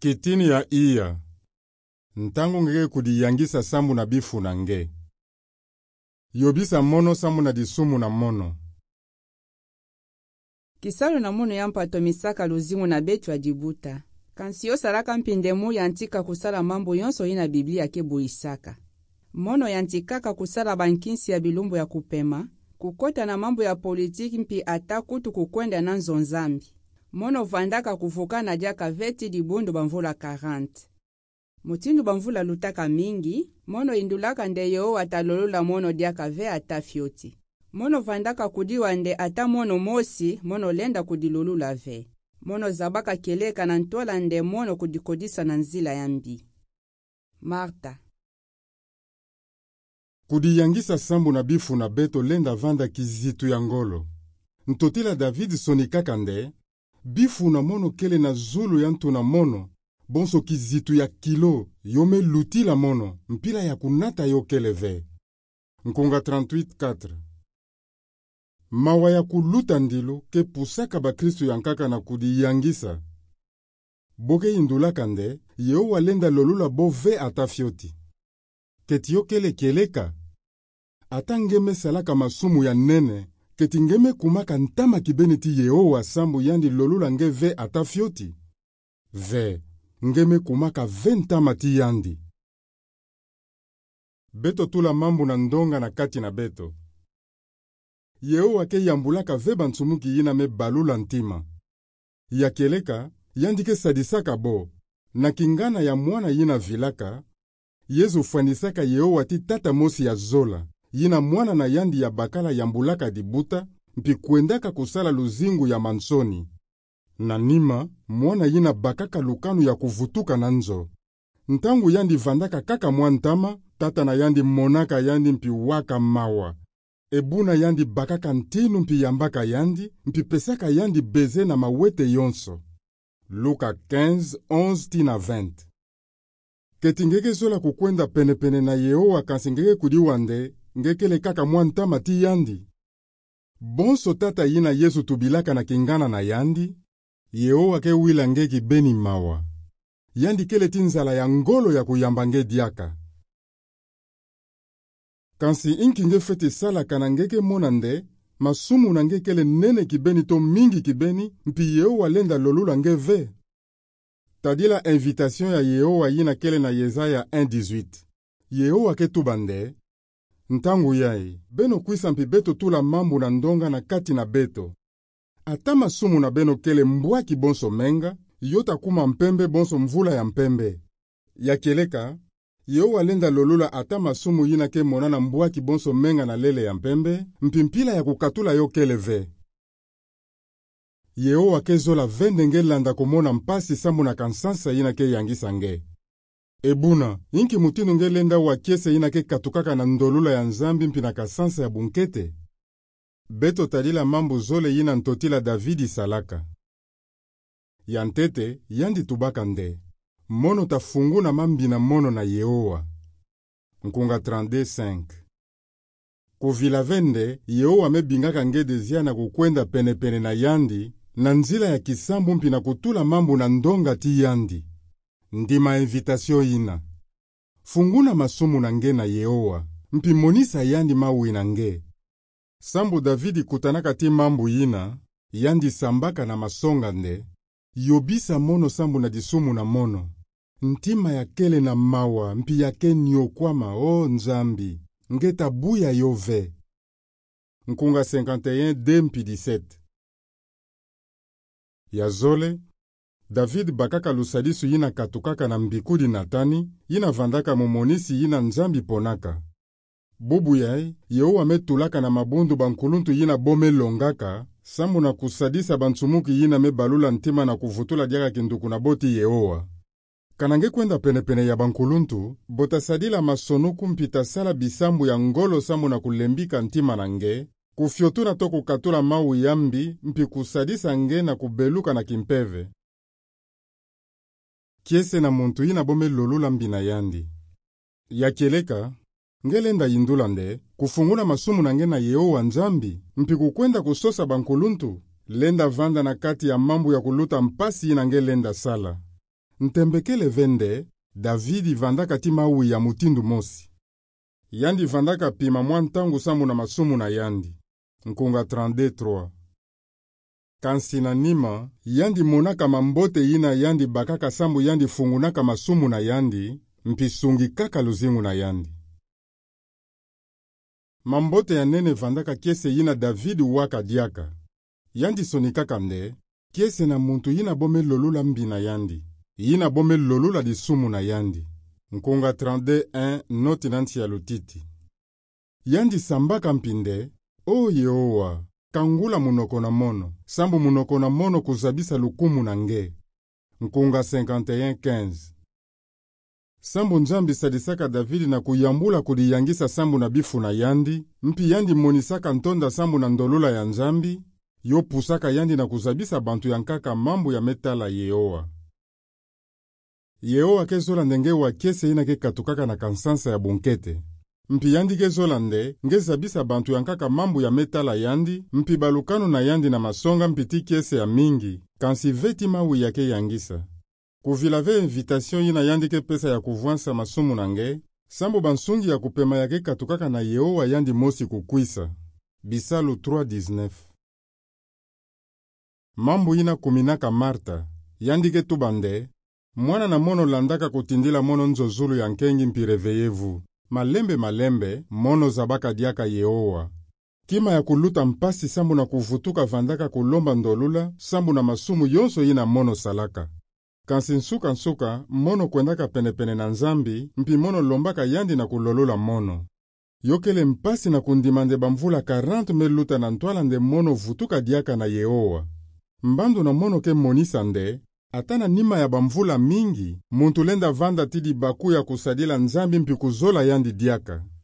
Kitini ya iya. Ntango ngeke kudiyangisa sambu na bifu na nge. Yobisa mono sambu na disumu na mono. Kisalo na mono ya mpato misaka luzingu na betu ya dibuta. Kansi yo salaka mpindemu yantika kusala mambo yonso ina Biblia kebu isaka. Mono yantikaka kusala bankinsi ya bilumbu ya kupema, kukota na mambo ya politiki mpi ata kutu kukwenda na nzonzambi. Mono vandaka kuvuka na diaka veti dibundu bamvula 40. Mutindu bamvula lutaka mingi, mono indulaka ndeyo watalolula mono diaka ve ata fioti. Mono vandaka kudiwa nde ata mono mosi, mono lenda kudilolula ve. Mono zabaka keleka na ntola nde mono kudikodisa na nzila yambi. Marta. Kudiyangisa sambu na bifu na beto lenda vanda kizitu ya ngolo. Ntotila David sonikaka nde, bifu na mono kele na zulu ya ntu na mono, bonso kizitu ya kilo, yome luti la mono, mpila ya kunata yo kele ve. Nkunga 38:4. Mawa ya kuluta ndilu ke pusaka ba Kristu yankaka na kudiyangisa. Boke indulaka nde, yeo walenda lolula bo ve ata fioti. Keti yo kele keleka. Ata ngeme salaka masumu ya nene, keti ngeme kumaka ntama kibeni ti yeo wa sambu yandi lolula nge ve ata fioti. Ve, ngeme kumaka ve ntama ti yandi. Beto tula mambu na ndonga na kati na beto. Yeo wake yambulaka ve bansumuki yina me balula ntima. Ya keleka, yandike sadisaka bo, na kingana ya mwana yina vilaka, Yezu fwanisaka yeo wati tata mosi ya zola, yina mwana na yandi ya bakala yambulaka dibuta, mpi kuendaka kusala luzingu ya mansoni. Na nima, mwana yina bakaka lukanu ya kuvutuka na nzo. Ntangu yandi vandaka kaka mwantama, tata na yandi monaka yandi mpi waka mawa. Ebuna yandi bakaka ntinu mpi yambaka yandi, mpi pesaka yandi beze na mawete yonso. Luka 15:11-20. Keti ngeke zola kukwenda penepene na Yehowa kansi ngeke kudiwande, ngekele kaka mwantama ti yandi. Bonso tata yina Yesu tubilaka na kingana na yandi, Yehowa ke wila ngeki beni mawa. Yandi kele tinzala ya ngolo ya kuyamba nge diaka. Kansi inki nge fete sala kana ngeke monande, masumu na ngekele nene kibeni to mingi kibeni, mpi Yehowa lenda lolula nge ve. Tadila invitation ya Yehowa yina kele na Yesaya 1:18. Yehowa ke tubande, ntangu yai, beno kwisa mpi beto tula mambu na ndonga na kati na beto. Ata masumu na beno kele mbwaki bonso menga, yota kuma mpembe bonso mvula ya mpembe. Ya keleka, Yehowa lenda lolula ata masumu yina ke monana mbwaki bonso menga na lele ya mpembe, mpimpila ya kukatula yo kele ve. Yehowa ke zola vende nge landa kumona mpasi sambu na kansansa yina ke yangisa nge. Ebuna, inki mutinu nge lenda wakiese yina ke katukaka na ndolula ya nzambi mpi na kasansa ya bunkete. Beto tadila mambu zole yina ntotila Davidi salaka. Yantete, yandi tubaka nde. Mono tafungu na mambi na mono na Yehowa. Nkunga 32:5. Kuvila vende, Yehowa mebingaka nge dezia na kukwenda penepene na yandi, na nzila ya kisambu mpi na kutula mambu na ndonga ti yandi. Ndima invitation ina. Funguna masumu na nge na Yehowa, mpi monisa yandi mawi na nge. Sambu Davidi kutanaka ti mambu ina, yandi sambaka na masonga nde, yobisa mono sambu na disumu na mono. Ntima ya kele na mawa, mpi yake nyokwama o nzambi, nge tabuya yove. Nkunga 51:2-17. Ya zole, David bakaka lusadisu yina katukaka na mbikudi Natani, yina vandaka momonisi yina nzambi ponaka. Bubu yai, Yehowa metulaka na mabundu bankuluntu yina bome longaka, sambu na kusadisa bansumuki yina mebalula ntima na kuvutula diaka kinduku na boti Yehowa. Kanange kwenda penepene ya bankuluntu, botasadila masonuku mpita sala bisambu ya ngolo sambu na kulembika ntima na nge, kufyotu na to kukatula mawu yambi mpi kusadisa nge na kubeluka na kimpeve. Kiese na muntu yina bome lolula mbina yandi. Ya keleka, ngelenda yindula nde, kufunguna masumu na nge na Yehowa nzambi, mpi kukwenda kusosa bankuluntu, lenda vanda na kati ya mambu ya kuluta mpasi yina ngelenda sala. Ntembekele vende, Davidi vandaka ti mawi ya mutindu mosi. Yandi vandaka pima mwa ntangu sambu na masumu na yandi. Nkunga 32:3. Kansi na nima, yandi monaka mambote yina yandi bakaka sambu yandi fungunaka masumu na yandi, mpisungi kaka luzingu na yandi. Mambote ya nene vandaka kiese yina Davidi waka diaka. Yandi sonikaka nde, kiese na muntu yina bome lolula mbina yandi. Yina bome lolula di sumu na yandi. Nkunga 32:1 noti nanti ya lutiti. Yandi sambaka mpinde, o Yehowa, kangula munoko na mono, sambu munoko na mono kuzabisa lukumu na nge. Nkunga 51:15. Sambu Nzambi sadisaka Davidi na kuyambula kuliyangisa sambu na bifu na yandi, mpi yandi monisaka ntonda sambu na ndolula ya Nzambi, yo pusaka yandi na kuzabisa bantu yankaka mambu ya metala Yehowa. Yehowa kezola ndenge wa kiese ina ke katukaka na kansansa ya bunkete. Mpi yandi kezola nde, nge zabisa bantu yankaka mambu ya metala yandi, mpi balukano na yandi na masonga mpiti kiese ya mingi, kansi veti mawi yake yangisa. Kuvilave invitation yina yandi ke pesa ya kuvuansa masumu na nge, sambu bansungi ya kupema yake katukaka na Yehowa yandi mosi kukwisa. Bisalu 3:19. Mambu yina kuminaka Marta, yandi ke tubande, mwana na mono landaka kutindila mono nzozulu ya nkengi mpireveyevu. Malembe, mono zabaka diaka Yehowa. Kima ya kuluta mpasi sambu na kuvutuka vandaka kulomba ndolula, sambu na masumu yonso yina mono salaka. Kansi nsuka, mono kwendaka penepene na Nzambi, mpi mono lombaka yandi na kulolula mono. Yokele mpasi na kundimande bamvula 40 meluta na ntwala nde mono vutuka diaka na Yehowa. Mbandu na mono ke monisa nde, atana nima ya bamvula mingi, muntu lenda vanda tidi baku ya kusadila Nzambi mpi kuzola yandi diaka.